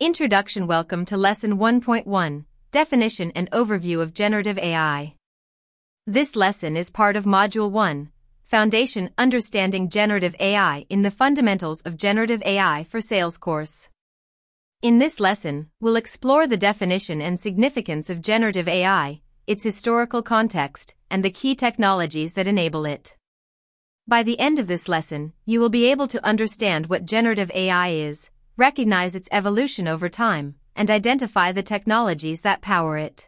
Introduction. Welcome to Lesson 1.1, Definition and Overview of Generative AI. This lesson is part of Module 1, Foundation Understanding Generative AI in the Fundamentals of Generative AI for Sales course. In this lesson, we'll explore the definition and significance of generative AI, its historical context, and the key technologies that enable it. By the end of this lesson, you will be able to understand what generative AI is, recognize its evolution over time, and identify the technologies that power it.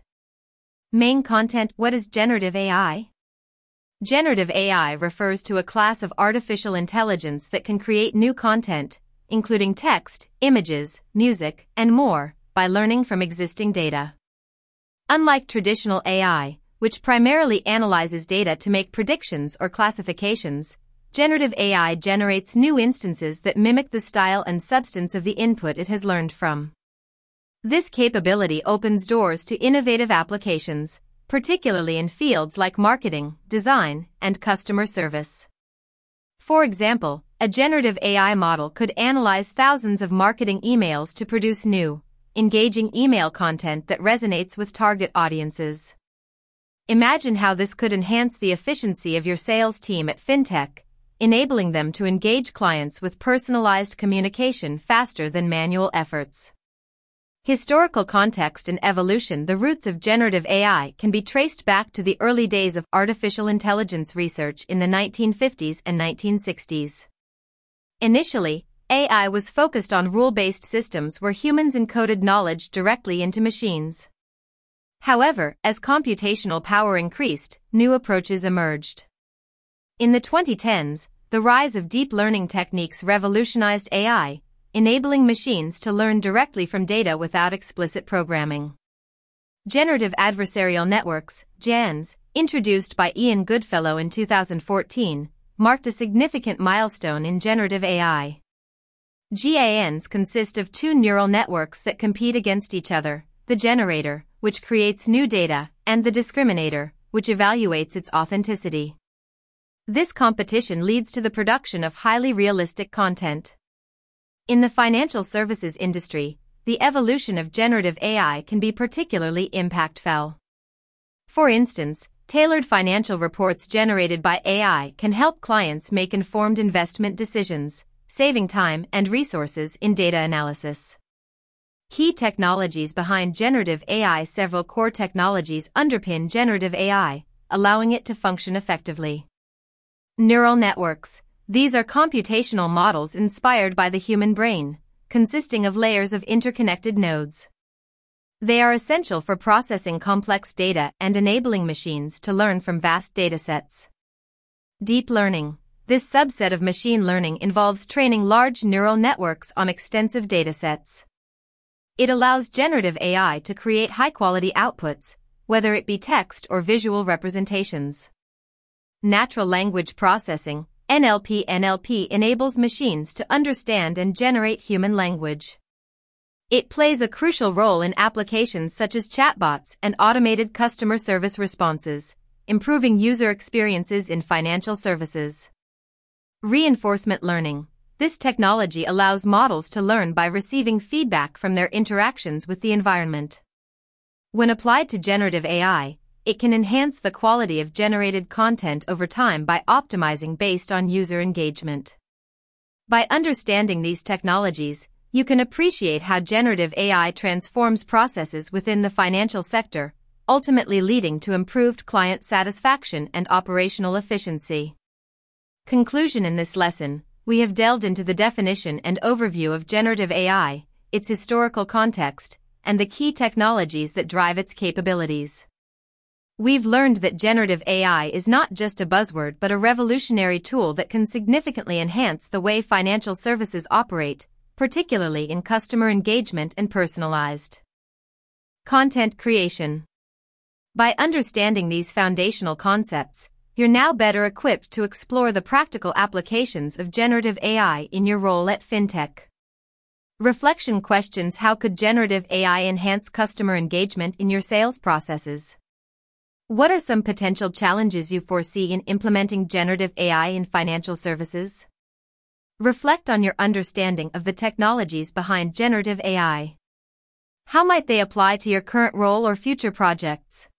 Main content. What is generative AI? Generative AI refers to a class of artificial intelligence that can create new content, including text, images, music, and more, by learning from existing data. Unlike traditional AI, which primarily analyzes data to make predictions or classifications, generative AI generates new instances that mimic the style and substance of the input it has learned from. This capability opens doors to innovative applications, particularly in fields like marketing, design, and customer service. For example, a generative AI model could analyze thousands of marketing emails to produce new, engaging email content that resonates with target audiences. Imagine how this could enhance the efficiency of your sales team at FinTech, enabling them to engage clients with personalized communication faster than manual efforts. Historical context and evolution. The roots of generative AI can be traced back to the early days of artificial intelligence research in the 1950s and 1960s. Initially, AI was focused on rule-based systems where humans encoded knowledge directly into machines. However, as computational power increased, new approaches emerged. In the 2010s, the rise of deep learning techniques revolutionized AI, enabling machines to learn directly from data without explicit programming. Generative Adversarial Networks, GANs, introduced by Ian Goodfellow in 2014, marked a significant milestone in generative AI. GANs consist of two neural networks that compete against each other, the generator, which creates new data, and the discriminator, which evaluates its authenticity. This competition leads to the production of highly realistic content. In the financial services industry, the evolution of generative AI can be particularly impactful. For instance, tailored financial reports generated by AI can help clients make informed investment decisions, saving time and resources in data analysis. Key technologies behind generative AI. Several core technologies underpin generative AI, allowing it to function effectively. Neural networks. These are computational models inspired by the human brain, consisting of layers of interconnected nodes. They are essential for processing complex data and enabling machines to learn from vast datasets. Deep learning. This subset of machine learning involves training large neural networks on extensive datasets. It allows generative AI to create high-quality outputs, whether it be text or visual representations. Natural language processing, NLP. NLP enables machines to understand and generate human language. It plays a crucial role in applications such as chatbots and automated customer service responses, improving user experiences in financial services. Reinforcement learning. This technology allows models to learn by receiving feedback from their interactions with the environment. When applied to generative AI, it can enhance the quality of generated content over time by optimizing based on user engagement. By understanding these technologies, you can appreciate how generative AI transforms processes within the financial sector, ultimately leading to improved client satisfaction and operational efficiency. Conclusion. In this lesson, we have delved into the definition and overview of generative AI, its historical context, and the key technologies that drive its capabilities. We've learned that generative AI is not just a buzzword but a revolutionary tool that can significantly enhance the way financial services operate, particularly in customer engagement and personalized content creation. By understanding these foundational concepts, you're now better equipped to explore the practical applications of generative AI in your role at FinTech. Reflection questions. How could generative AI enhance customer engagement in your sales processes? What are some potential challenges you foresee in implementing generative AI in financial services? Reflect on your understanding of the technologies behind generative AI. How might they apply to your current role or future projects?